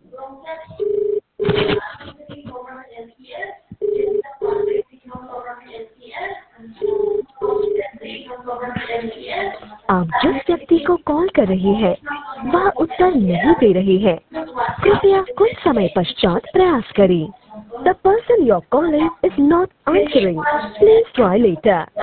आप जिस व्यक्ति को कॉल कर रहे हैं वह उत्तर नहीं दे रहे हैं। कृपया कुछ समय पश्चात प्रयास करें। The person you're calling is not answering. Please try later.